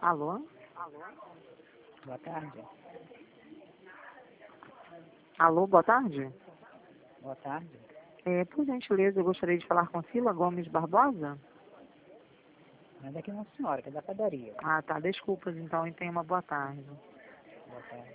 Alô? Boa tarde. Alô, boa tarde. Boa tarde. Por gentileza, eu gostaria de falar com Sila Gomes Barbosa. Mas aqui não, senhora, que é da padaria. Ah, tá. Desculpas, então, e tenha uma boa tarde. Boa tarde.